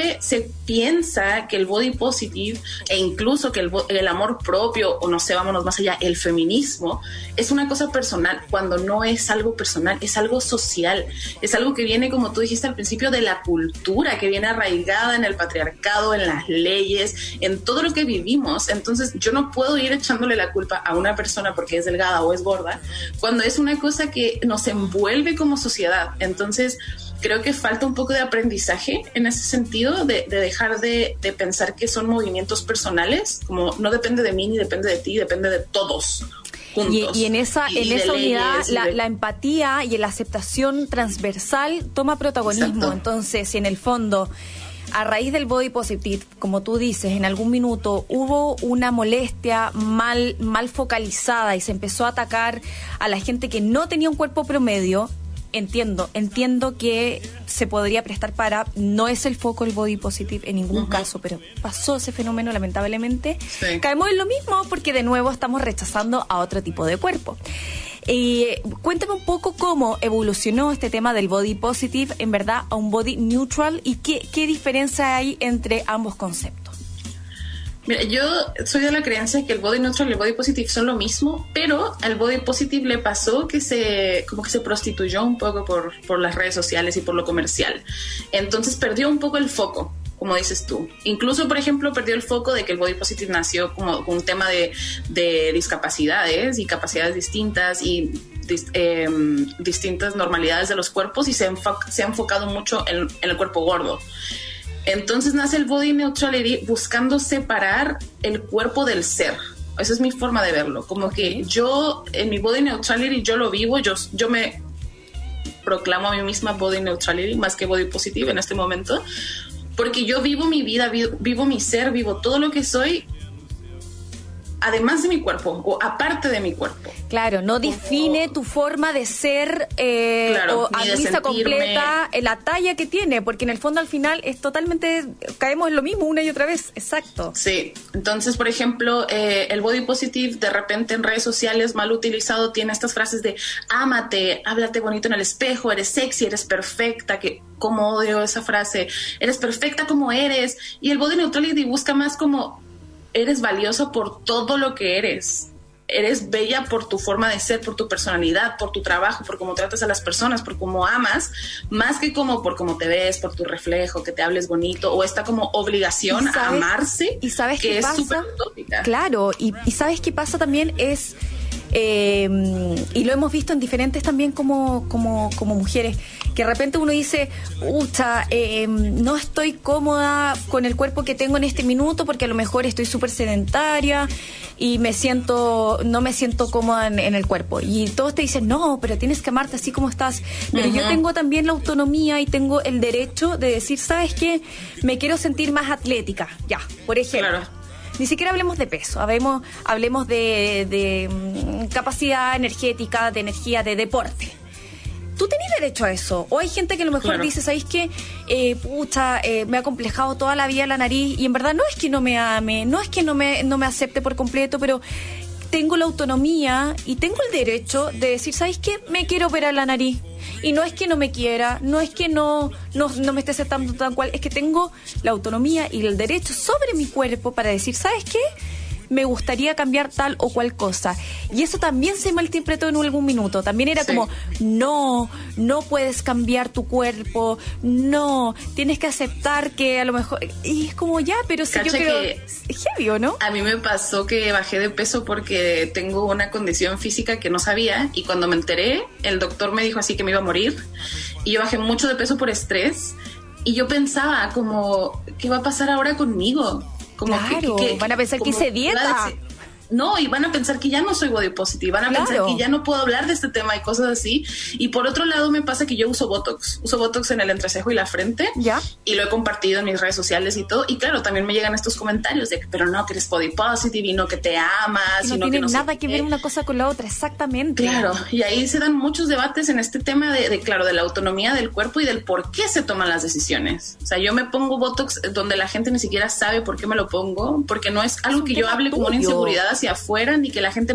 piensa que el body positive e incluso que el amor propio, o no sé, vámonos más allá, el feminismo, es una cosa personal, cuando no es algo personal, es algo social, es algo que viene, como tú dijiste al principio, de la cultura, que viene arraigada en el patriarcado, en las leyes, en todo lo que vivimos. Entonces yo no puedo ir echándole la culpa a una persona porque es delgada o es gorda, cuando es una cosa que nos envuelve como sociedad. Entonces creo que falta un poco de aprendizaje en ese sentido, de dejar de pensar que son movimientos personales, como no depende de mí ni depende de ti, depende de todos. Y en esa unidad la empatía y la aceptación transversal toma protagonismo. Exacto. Entonces, si en el fondo, a raíz del body positive, como tú dices, en algún minuto hubo una molestia mal focalizada y se empezó a atacar a la gente que no tenía un cuerpo promedio, entiendo que se podría prestar para, no es el foco el body positive en ningún caso, pero pasó ese fenómeno lamentablemente. Sí. Caemos en lo mismo porque de nuevo estamos rechazando a otro tipo de cuerpo. Cuéntame un poco cómo evolucionó este tema del body positive en verdad a un body neutral y qué diferencia hay entre ambos conceptos. Mira, yo soy de la creencia que el body neutral y el body positive son lo mismo, pero al body positive le pasó que se prostituyó un poco por las redes sociales y por lo comercial. Entonces perdió un poco el foco, como dices tú. Incluso, por ejemplo, perdió el foco de que el body positive nació como un tema de discapacidades y capacidades distintas y distintas normalidades de los cuerpos, y se ha enfocado mucho en el cuerpo gordo. Entonces nace el body neutrality buscando separar el cuerpo del ser. Esa es mi forma de verlo. Como que yo, en mi body neutrality, yo lo vivo, yo me proclamo a mí misma body neutrality más que body positive en este momento, porque yo vivo mi vida, vivo mi ser, vivo todo lo que soy, además de mi cuerpo o aparte de mi cuerpo. Claro, no define tu forma de ser o a vista completa la talla que tiene, porque en el fondo al final es totalmente, caemos en lo mismo una y otra vez. Exacto. Sí, entonces por ejemplo el body positive de repente en redes sociales mal utilizado tiene estas frases de ámate, háblate bonito en el espejo, eres sexy, eres perfecta, que como odio esa frase, eres perfecta como eres, y el body neutrality busca más como eres valiosa por todo lo que eres. Eres bella por tu forma de ser, por tu personalidad, por tu trabajo, por cómo tratas a las personas, por cómo amas, más que como por cómo te ves, por tu reflejo, que te hables bonito, o esta como obligación a amarse, ¿y sabes que qué es pasa? súper utópica. Claro, y ¿sabes qué pasa también? Es... y lo hemos visto en diferentes también como mujeres, que de repente uno dice, no estoy cómoda con el cuerpo que tengo en este minuto porque a lo mejor estoy súper sedentaria y no me siento cómoda en el cuerpo, y todos te dicen, no, pero tienes que amarte así como estás, pero yo tengo también la autonomía y tengo el derecho de decir, ¿sabes qué? Me quiero sentir más atlética, ya, por ejemplo. Claro. Ni siquiera hablemos de peso, hablemos de capacidad energética, de energía, de deporte. Tú tenés derecho a eso. O hay gente que a lo mejor dice, ¿sabéis qué? Me ha acomplejado toda la vida la nariz, y en verdad no es que no me ame, no es que no me acepte por completo, pero tengo la autonomía y tengo el derecho de decir, ¿sabéis qué? Me quiero operar la nariz. Y no es que no me quiera, no es que no me esté aceptando tal cual, es que tengo la autonomía y el derecho sobre mi cuerpo para decir, ¿sabes qué? Me gustaría cambiar tal o cual cosa. Y eso también se malinterpretó en algún minuto. También era como, no puedes cambiar tu cuerpo, no, tienes que aceptar que a lo mejor... Y es como, ya, pero si yo creo... Es heavy, ¿o no? A mí me pasó que bajé de peso porque tengo una condición física que no sabía, y cuando me enteré, el doctor me dijo así que me iba a morir, y yo bajé mucho de peso por estrés, y yo pensaba como, ¿qué va a pasar ahora conmigo? Como claro, que van a pensar que hice dieta. No, y van a pensar que ya no soy body positive, van a pensar que ya no puedo hablar de este tema y cosas así. Y por otro lado me pasa que yo uso Botox en el entrecejo y la frente, ¿ya? Y lo he compartido en mis redes sociales y todo. Y claro, también me llegan estos comentarios de que, pero no, que eres body positive y no que te amas. No tiene que no nada que ver una cosa con la otra, exactamente. Claro, y ahí se dan muchos debates en este tema de la autonomía del cuerpo y del por qué se toman las decisiones. O sea, yo me pongo Botox donde la gente ni siquiera sabe por qué me lo pongo, porque no es algo que yo hable como una inseguridad hacia afuera, ni que la gente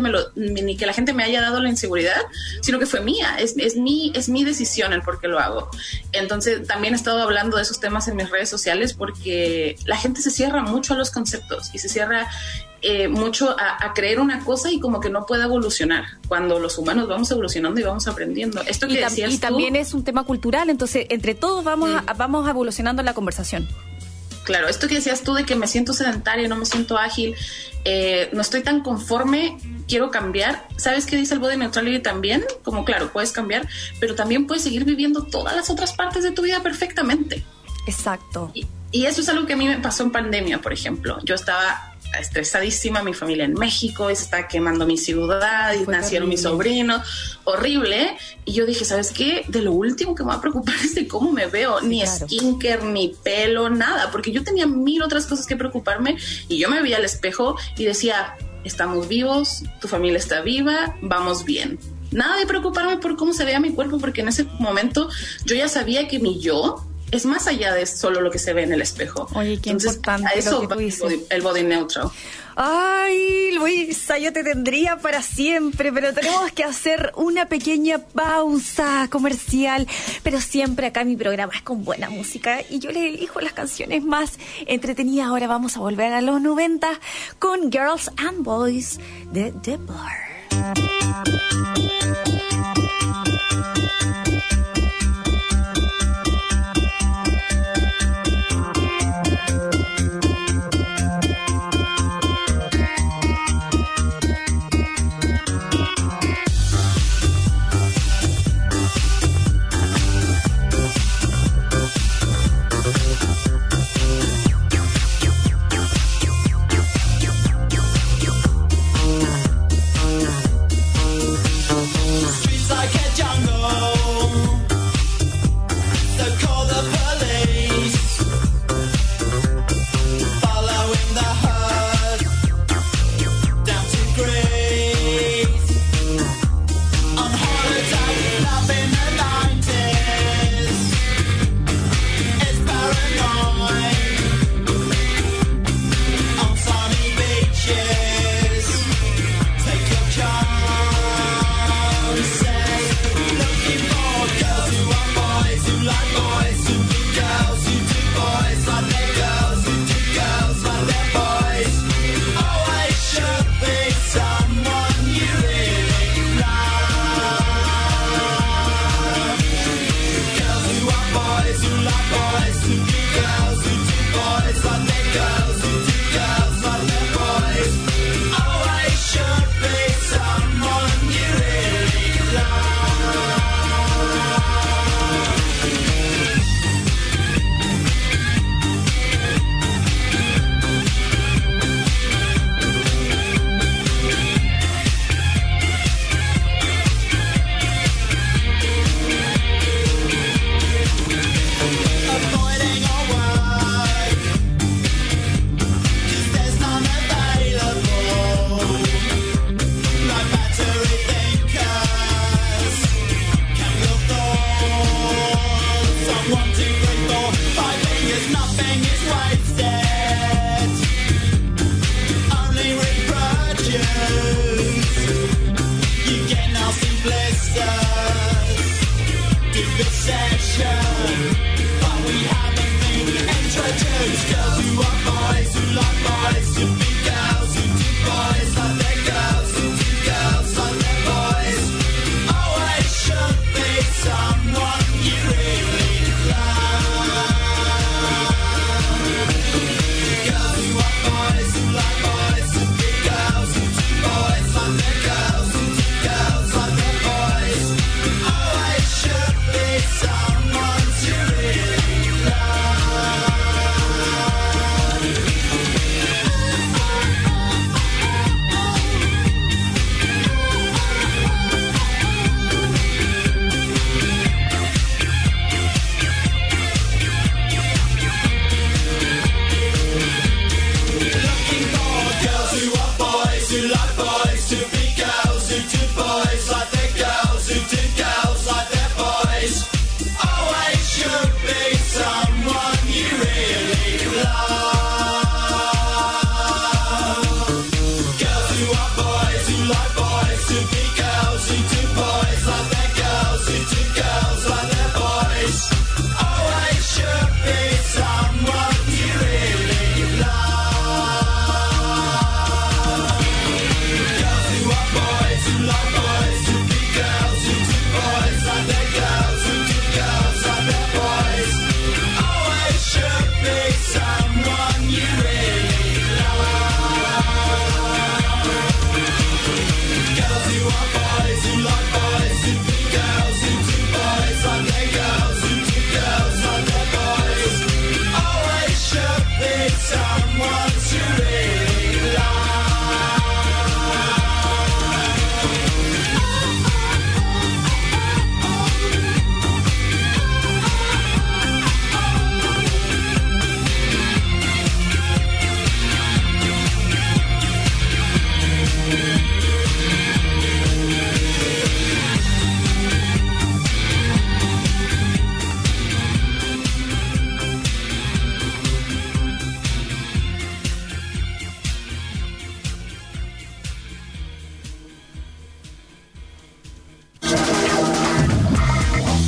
me haya dado la inseguridad, sino que fue mía, es mi decisión el por qué lo hago. Entonces también he estado hablando de esos temas en mis redes sociales porque la gente se cierra mucho a los conceptos y se cierra mucho a creer una cosa y como que no puede evolucionar, cuando los humanos vamos evolucionando y vamos aprendiendo. Esto que decías tú, también es un tema cultural, entonces entre todos vamos evolucionando la conversación. Claro, esto que decías tú de que me siento sedentaria, no me siento ágil, no estoy tan conforme, quiero cambiar. ¿Sabes qué dice el Body Neutrality también? Como claro, puedes cambiar, pero también puedes seguir viviendo todas las otras partes de tu vida perfectamente. Exacto. Y eso es algo que a mí me pasó en pandemia, por ejemplo. Yo estaba estresadísima, mi familia en México, y se está quemando mi ciudad, y nacieron mis sobrinos, horrible, y yo dije, ¿sabes qué? De lo último que me va a preocupar es de cómo me veo, ni skincare, ni pelo, nada, porque yo tenía 1000 otras cosas que preocuparme, y yo me veía al espejo y decía, estamos vivos, tu familia está viva, vamos bien. Nada de preocuparme por cómo se vea mi cuerpo, porque en ese momento yo ya sabía que mi yo es más allá de solo lo que se ve en el espejo. Oye, qué entonces, importante a eso lo que tú dices. El body neutral. Ay, Luisa, yo te tendría para siempre, pero tenemos que hacer una pequeña pausa comercial. Pero siempre acá mi programa es con buena música y yo les elijo las canciones más entretenidas. Ahora vamos a volver a los 90 con Girls and Boys de The Blur.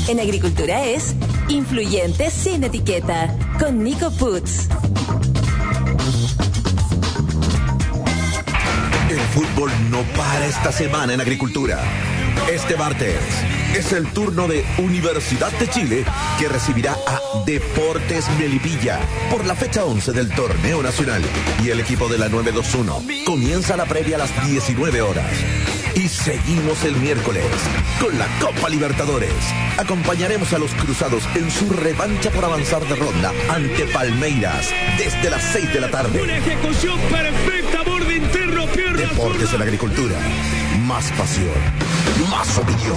en agricultura es Influyentes sin etiqueta, con Nico Puts. El fútbol no para esta semana en agricultura. Este martes es el turno de Universidad de Chile, que recibirá a Deportes Melipilla por la fecha 11 del torneo nacional. Y el equipo de la 921 comienza la previa a las 19 horas. Y seguimos el miércoles con la Copa Libertadores. Acompañaremos a los cruzados en su revancha por avanzar de ronda ante Palmeiras desde las 6 de la tarde. Una ejecución perfecta, borde interno, pierna. Deportes en la agricultura. Más pasión, más opinión.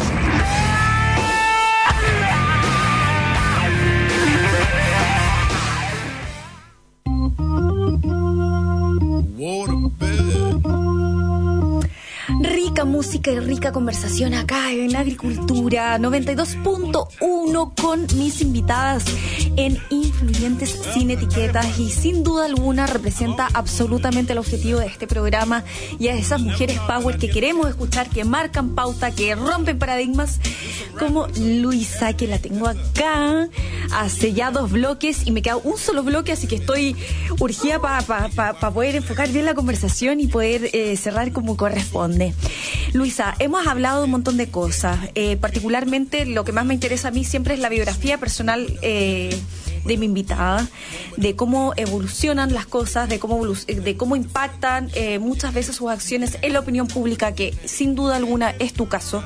Rica música y rica conversación acá en Agricultura 92.1 con mis invitadas en Influyentes sin etiquetas, y sin duda alguna representa absolutamente el objetivo de este programa y a esas mujeres power que queremos escuchar, que marcan pauta, que rompen paradigmas, como Luisa, que la tengo acá hace ya 2 bloques y me queda un solo bloque, así que estoy urgida para poder enfocar bien la conversación y poder cerrar como corresponde. Luisa, hemos hablado de un montón de cosas, particularmente lo que más me interesa a mí siempre es la biografía personal de mi invitada, de cómo evolucionan las cosas, de cómo impactan muchas veces sus acciones en la opinión pública, que sin duda alguna es tu caso.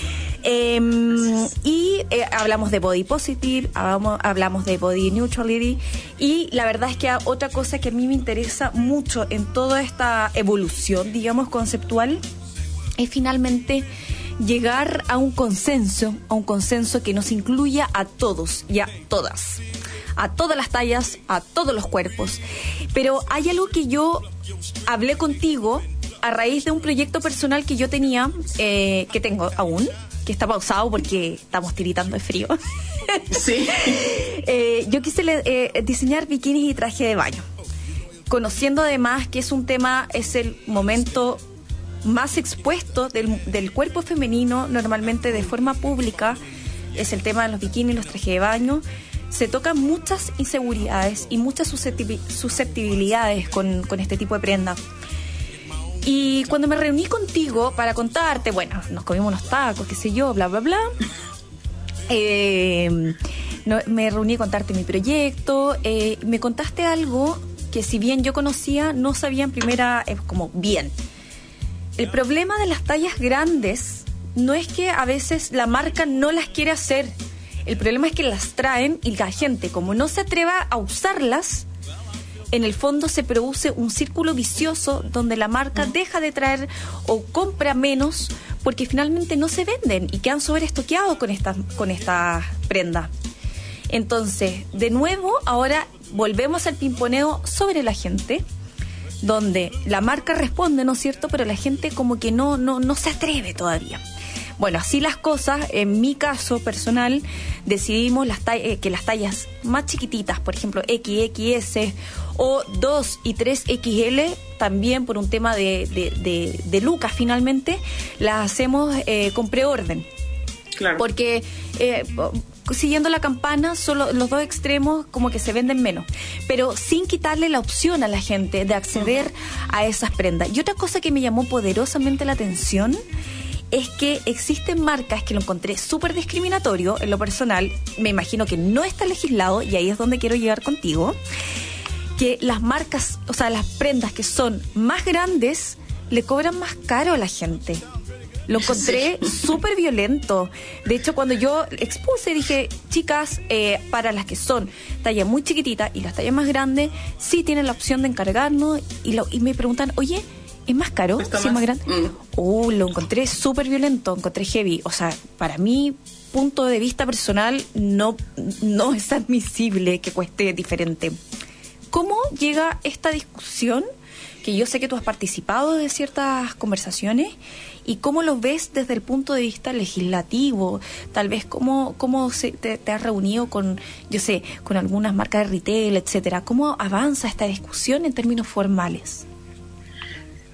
Hablamos de body positive, hablamos de body neutrality, y la verdad es que otra cosa que a mí me interesa mucho en toda esta evolución, digamos, conceptual, es finalmente llegar a un consenso que nos incluya a todos y a todas, a todas las tallas, a todos los cuerpos. Pero hay algo que yo hablé contigo a raíz de un proyecto personal que yo tenía, que tengo aún, que está pausado porque estamos tiritando de frío. Sí. Yo quise diseñar bikinis y traje de baño, conociendo además que es el momento más expuesto del cuerpo femenino, normalmente de forma pública, es el tema de los bikinis y los trajes de baño. Se tocan muchas inseguridades y muchas susceptibilidades con este tipo de prenda. Y cuando me reuní contigo para contarte, bueno, nos comimos unos tacos, qué sé yo, bla, bla, bla. Me reuní a contarte mi proyecto. Me contaste algo que, si bien yo conocía, no sabía en primera, como bien. El problema de las tallas grandes no es que a veces la marca no las quiere hacer. El problema es que las traen y la gente, como no se atreva a usarlas, en el fondo se produce un círculo vicioso donde la marca deja de traer o compra menos porque finalmente no se venden y quedan sobreestoqueados con esta prenda. Entonces, de nuevo, ahora volvemos al pimponeo sobre la gente, donde la marca responde, ¿no es cierto?, pero la gente como que no se atreve todavía. Bueno, así las cosas. En mi caso personal, decidimos que las tallas más chiquititas, por ejemplo XXS o 2 y 3XL, también por un tema de lucas finalmente, las hacemos con preorden. Claro. Porque siguiendo la campana, solo los dos extremos como que se venden menos, pero sin quitarle la opción a la gente de acceder a esas prendas. Y otra cosa que me llamó poderosamente la atención es que existen marcas, que lo encontré súper discriminatorio en lo personal, me imagino que no está legislado, y ahí es donde quiero llegar contigo, que las marcas, o sea, las prendas que son más grandes le cobran más caro a la gente. Lo encontré súper violento. De hecho, cuando yo expuse, dije, chicas, para las que son talla muy chiquitita y las tallas más grandes, sí tienen la opción de encargarnos, y me preguntan, oye, ¿es más caro si es más grande? Lo encontré súper violento, encontré heavy. O sea, para mí, punto de vista personal, no es admisible que cueste diferente. ¿Cómo llega esta discusión? Que yo sé que tú has participado de ciertas conversaciones, y cómo lo ves desde el punto de vista legislativo, tal vez cómo te has reunido con, yo sé, con algunas marcas de retail, etcétera. ¿Cómo avanza esta discusión en términos formales?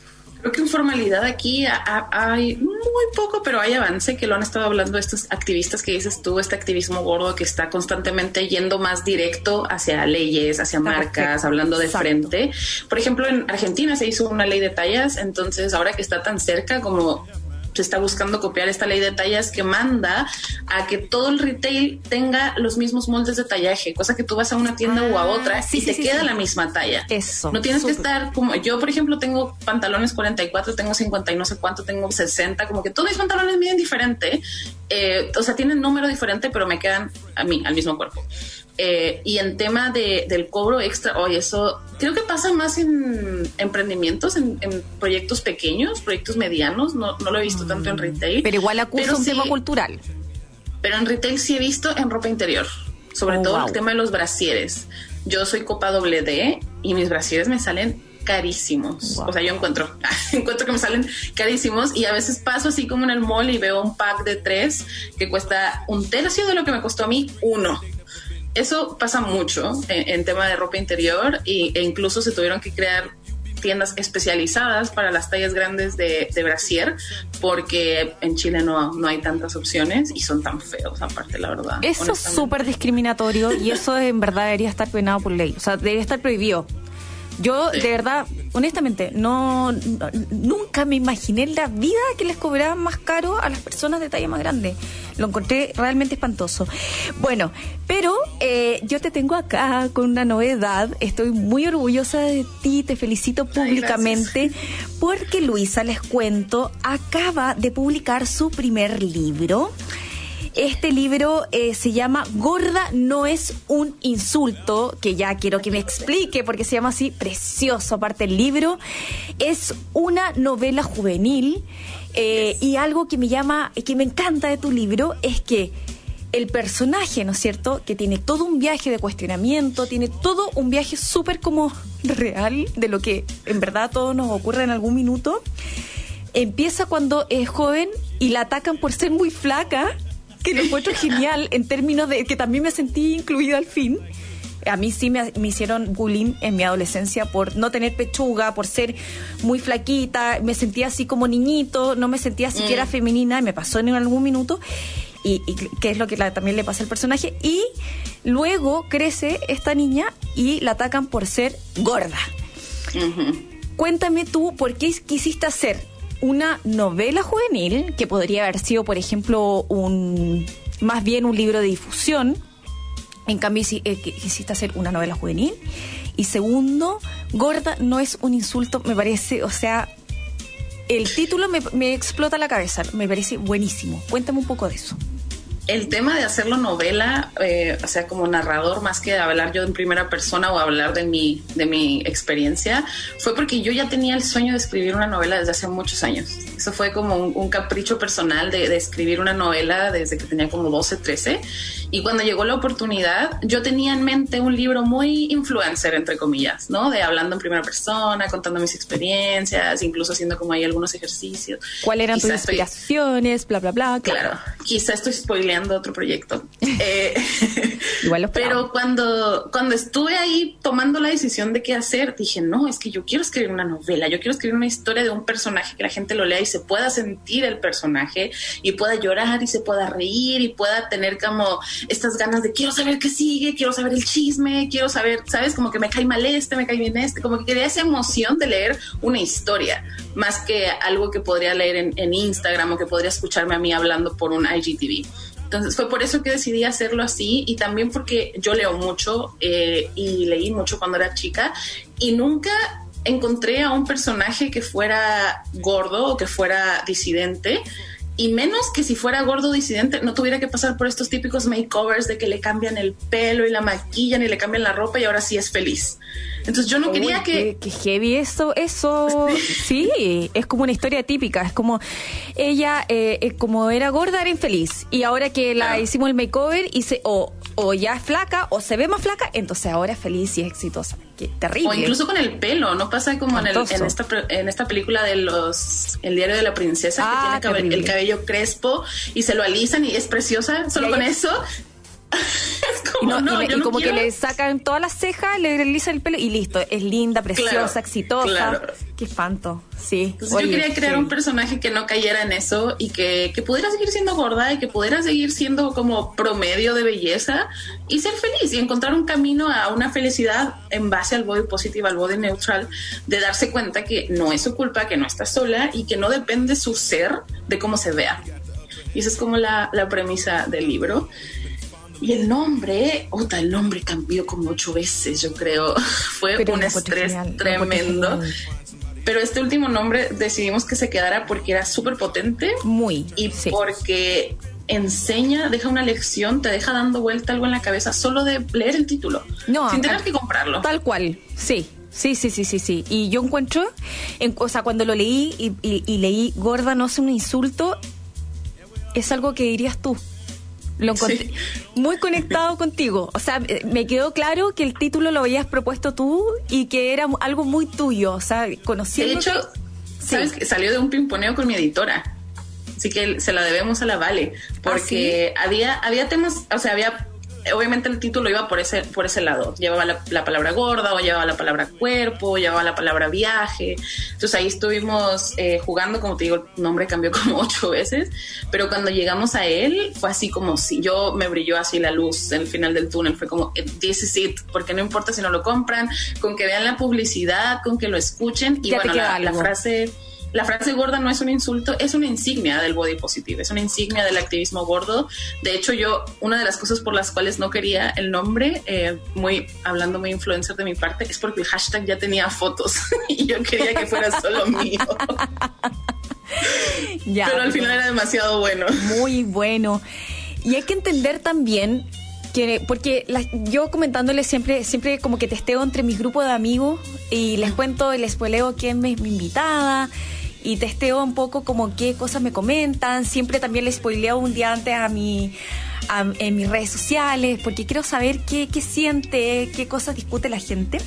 Creo que en formalidad aquí hay muy poco, pero hay avance, que lo han estado hablando estos activistas que dices tú, este activismo gordo que está constantemente yendo más directo hacia leyes, hacia marcas, hablando de frente. Por ejemplo, en Argentina se hizo una ley de tallas, entonces ahora que está tan cerca, como se está buscando copiar esta ley de tallas que manda a que todo el retail tenga los mismos moldes de tallaje, cosa que tú vas a una tienda o a otra y te queda la misma talla. Eso. No tienes que estar como yo, por ejemplo, tengo pantalones 44, tengo 50 y no sé cuánto, tengo 60, como que todos mis pantalones miden diferente, o sea, tienen número diferente, pero me quedan a mí, al mismo cuerpo. Y en tema del cobro extra, oye, eso creo que pasa más en emprendimientos, en proyectos pequeños, proyectos medianos, no lo he visto tanto en retail. Pero igual acusa un tema cultural. Pero en retail sí he visto en ropa interior, sobre todo el tema de los brasieres. Yo soy copa WD y mis brasieres me salen carísimos. O sea, yo encuentro que me salen carísimos y a veces paso así como en el mall y veo un pack de 3 que cuesta un tercio de lo que me costó a mí uno. Eso pasa mucho en tema de ropa interior e incluso se tuvieron que crear tiendas especializadas para las tallas grandes de brasier, porque en Chile no hay tantas opciones y son tan feos, aparte, la verdad. Eso es súper discriminatorio y eso en verdad debería estar penado por ley, o sea, debería estar prohibido. Yo, de verdad, honestamente, nunca me imaginé en la vida que les cobraban más caro a las personas de talla más grande. Lo encontré realmente espantoso. Bueno, pero yo te tengo acá con una novedad. Estoy muy orgullosa de ti, te felicito públicamente, porque Luisa, les cuento, acaba de publicar su primer libro. Este libro se llama Gorda no es un insulto, que ya quiero que me explique porque se llama así, precioso. Aparte el libro es una novela juvenil y algo que me encanta de tu libro es que el personaje, ¿no es cierto?, que tiene todo un viaje de cuestionamiento, tiene todo un viaje súper como real de lo que en verdad a todos nos ocurre en algún minuto, empieza cuando es joven y la atacan por ser muy flaca, que lo encuentro genial en términos de que también me sentí incluida al fin. A mí sí me hicieron bullying en mi adolescencia por no tener pechuga, por ser muy flaquita, me sentía así como niñito, no me sentía siquiera femenina, y me pasó en algún minuto, y que es lo que también le pasa al personaje, y luego crece esta niña y la atacan por ser gorda. Cuéntame tú, ¿por qué quisiste hacer una novela juvenil, que podría haber sido, por ejemplo, más bien un libro de difusión? En cambio, quisiste hacer una novela juvenil. Y segundo, Gorda no es un insulto, me parece, o sea, el título me explota la cabeza, me parece buenísimo. Cuéntame un poco de eso. El tema de hacerlo novela, o sea, como narrador, más que hablar yo en primera persona o hablar de mi experiencia, fue porque yo ya tenía el sueño de escribir una novela desde hace muchos años. Eso fue como un capricho personal de escribir una novela desde que tenía como 12, 13. Y cuando llegó la oportunidad, yo tenía en mente un libro muy influencer, entre comillas, ¿no? De hablando en primera persona, contando mis experiencias, incluso haciendo como ahí algunos ejercicios. ¿Cuáles eran tus inspiraciones? Bla, bla, bla. Claro, quizá estoy spoileando otro proyecto. Igual lo pero cuando estuve ahí tomando la decisión de qué hacer, dije, no, es que yo quiero escribir una novela, yo quiero escribir una historia de un personaje que la gente lo lea y se pueda sentir el personaje y pueda llorar y se pueda reír y pueda tener como estas ganas de quiero saber qué sigue, quiero saber el chisme, quiero saber, ¿sabes? Como que me cae mal me cae bien como que quería esa emoción de leer una historia, más que algo que podría leer en Instagram o que podría escucharme a mí hablando por un IGTV. Entonces fue por eso que decidí hacerlo así, y también porque yo leo mucho y leí mucho cuando era chica y nunca encontré a un personaje que fuera gordo o que fuera disidente, y menos que si fuera gordo disidente no tuviera que pasar por estos típicos makeovers de que le cambian el pelo y la maquillan y le cambian la ropa y ahora sí es feliz. Entonces yo no quería que heavy eso sí, es como una historia típica, es como ella como era gorda era infeliz y ahora que la hicimos el makeover y o ya es flaca o se ve más flaca, entonces ahora es feliz y es exitosa. Qué terrible. O incluso con el pelo, ¿no? Pasa como en esta película de El diario de la princesa, que tiene el cabello crespo y se lo alisan y es preciosa solo con eso. Es como, y como que le sacan todas las cejas, le alisan el pelo y listo, es linda, preciosa, exitosa. Claro. qué espanto. Sí. Entonces yo quería crear un personaje que no cayera en eso y que pudiera seguir siendo gorda y que pudiera seguir siendo como promedio de belleza y ser feliz y encontrar un camino a una felicidad en base al body positive, al body neutral, de darse cuenta que no es su culpa, que no está sola y que no depende su ser de cómo se vea. Y esa es como la premisa del libro. Y el nombre cambió como 8 veces, yo creo. Fue un estrés tremendo. Pero este último nombre decidimos que se quedara porque era súper potente. Porque deja una lección, te deja dando vuelta algo en la cabeza solo de leer el título. Sin tener que comprarlo. Tal cual, sí. Sí. Y yo encuentro, cuando lo leí y leí gorda no es un insulto, es algo que dirías tú. Lo encontré muy conectado contigo. O sea, me quedó claro que el título lo habías propuesto tú y que era algo muy tuyo. O sea, conociendo. De hecho, ¿sabes que salió de un pimponeo con mi editora? Así que se la debemos a la Vale. Porque había temas, o sea, obviamente el título iba por ese lado. Llevaba la palabra gorda, o llevaba la palabra cuerpo, o llevaba la palabra viaje. Entonces ahí estuvimos jugando, como te digo, el nombre cambió como 8 veces, pero cuando llegamos a él fue así como si yo me brilló así la luz en el final del túnel. Fue como, this is it, porque no importa si no lo compran, con que vean la publicidad, con que lo escuchen. Y bueno, la frase gorda no es un insulto, es una insignia del body positive, es una insignia del activismo gordo. De hecho, una de las cosas por las cuales no quería el nombre, hablando muy influencer de mi parte, es porque el hashtag ya tenía fotos y yo quería que fuera solo mío. Pero al final era demasiado bueno. Muy bueno. Y hay que entender también porque yo comentándoles siempre como que testeo entre mis grupos de amigos y les cuento y les spoileo quién es mi invitada y testeo un poco como qué cosas me comentan. Siempre también les spoileo un día antes en mis redes sociales porque quiero saber qué siente, qué cosas discute la gente.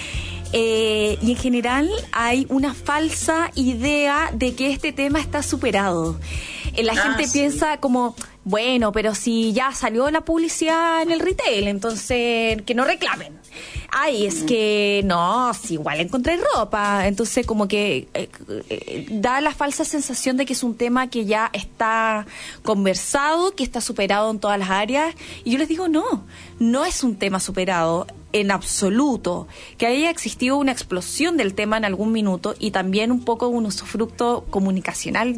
Y en general hay una falsa idea de que este tema está superado. La gente piensa como, bueno, pero si ya salió la publicidad en el retail, entonces que no reclamen. Es que no, si igual encontré ropa. Entonces como que da la falsa sensación de que es un tema que ya está conversado, que está superado en todas las áreas. Y yo les digo, no es un tema superado en absoluto. Que haya existido una explosión del tema en algún minuto y también un poco un usufructo comunicacional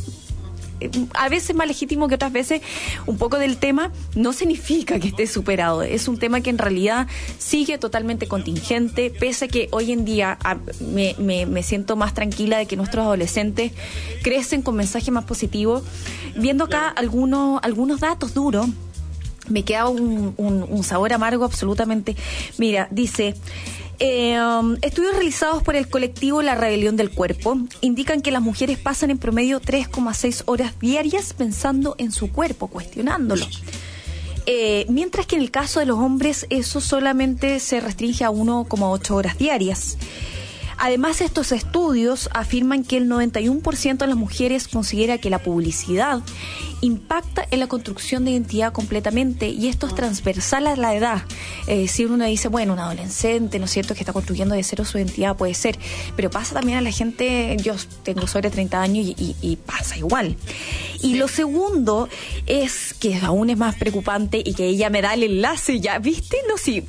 a veces más legítimo que otras veces, un poco del tema, no significa que esté superado. Es un tema que en realidad sigue totalmente contingente, pese a que hoy en día me siento más tranquila de que nuestros adolescentes crecen con mensajes más positivos. Viendo acá algunos datos duros, me queda un sabor amargo absolutamente. Mira, dice... estudios realizados por el colectivo La Rebelión del Cuerpo indican que las mujeres pasan en promedio 3,6 horas diarias pensando en su cuerpo, cuestionándolo. Mientras que en el caso de los hombres eso solamente se restringe a 1,8 horas diarias. Además, estos estudios afirman que el 91% de las mujeres considera que la publicidad impacta en la construcción de identidad completamente, y esto es transversal a la edad. Si uno dice, bueno, un adolescente, ¿no es cierto?, que está construyendo de cero su identidad, puede ser, pero pasa también a la gente. Yo tengo sobre 30 años y pasa igual. Y lo segundo es que aún es más preocupante y que ella me da el enlace, ya, ¿viste? No, sí.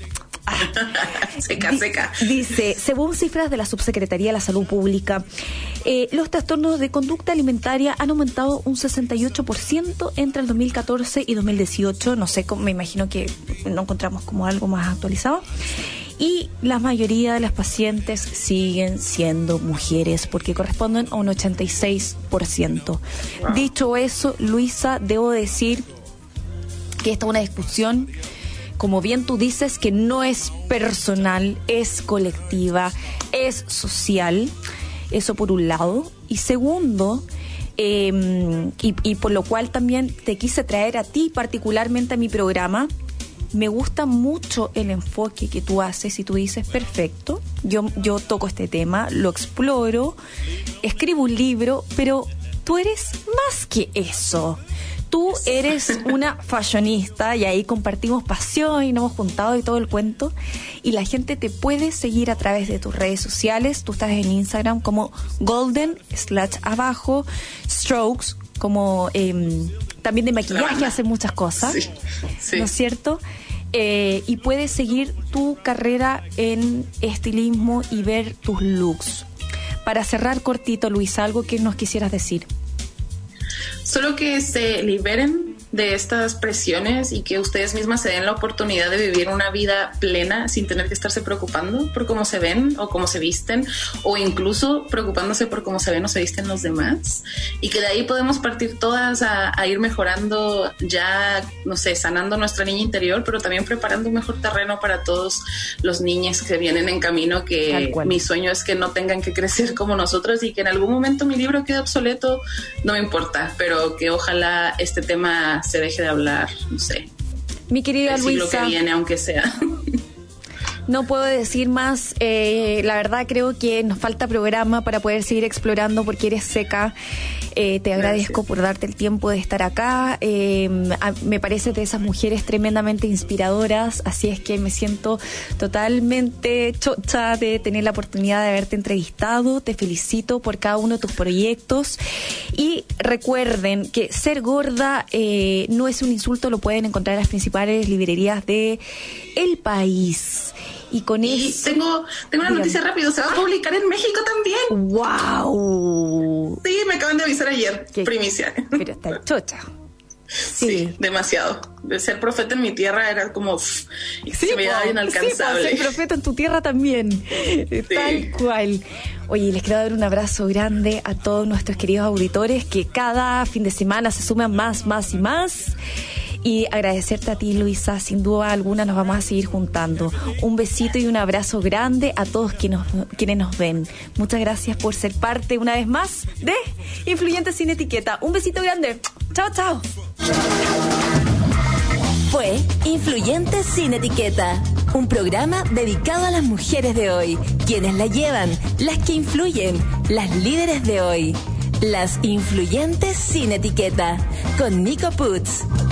Seca. Dice, según cifras de la Subsecretaría de la Salud Pública, los trastornos de conducta alimentaria han aumentado un 68% entre el 2014 y 2018. No sé, me imagino que no encontramos como algo más actualizado. Y la mayoría de las pacientes siguen siendo mujeres, porque corresponden a un 86%. Wow. Dicho eso, Luisa, debo decir que esta es una discusión, como bien tú dices, que no es personal, es colectiva, es social. Eso por un lado. Y segundo, y por lo cual también te quise traer a ti particularmente a mi programa, me gusta mucho el enfoque que tú haces y tú dices, perfecto, yo toco este tema, lo exploro, escribo un libro, pero tú eres más que eso. Tú eres una fashionista y ahí compartimos pasión y nos hemos juntado y todo el cuento. Y la gente te puede seguir a través de tus redes sociales. Tú estás en Instagram como golden_strokes, como también de maquillaje, hace muchas cosas, sí. ¿No es cierto? Y puedes seguir tu carrera en estilismo y ver tus looks. Para cerrar cortito, Luisa, algo que nos quisieras decir. Solo que se liberen de estas presiones y que ustedes mismas se den la oportunidad de vivir una vida plena sin tener que estarse preocupando por cómo se ven o cómo se visten, o incluso preocupándose por cómo se ven o se visten los demás, y que de ahí podemos partir todas a ir mejorando, ya, no sé, sanando nuestra niña interior, pero también preparando un mejor terreno para todos los niños que vienen en camino, que mi sueño es que no tengan que crecer como nosotros y que en algún momento mi libro quede obsoleto, no me importa, pero que ojalá este tema se deje de hablar, no sé, mi querida Luisa, lo que viene, aunque sea. No puedo decir más, la verdad creo que nos falta programa para poder seguir explorando porque eres seca. Te agradezco por darte el tiempo de estar acá. Me parece de esas mujeres tremendamente inspiradoras, así es que me siento totalmente chocha de tener la oportunidad de haberte entrevistado. Te felicito por cada uno de tus proyectos y recuerden que ser gorda no es un insulto, lo pueden encontrar en las principales librerías de el país. Y con eso... Tengo una noticia rápido, se va a publicar en México también. ¡Wow! Sí, me acaban de avisar ayer, primicia. Pero está chocha. Sí, demasiado. De ser profeta en mi tierra era como... se me iba inalcanzable. Sí, ser profeta en tu tierra también. Sí. Tal cual. Oye, les quiero dar un abrazo grande a todos nuestros queridos auditores que cada fin de semana se suman más y más. Y agradecerte a ti, Luisa, sin duda alguna nos vamos a seguir juntando. Un besito y un abrazo grande a todos quienes nos ven. Muchas gracias por ser parte una vez más de Influyentes Sin Etiqueta. Un besito grande. Chao, chao. Fue Influyentes Sin Etiqueta, un programa dedicado a las mujeres de hoy, quienes la llevan, las que influyen, las líderes de hoy. Las Influyentes Sin Etiqueta, con Nico Puig.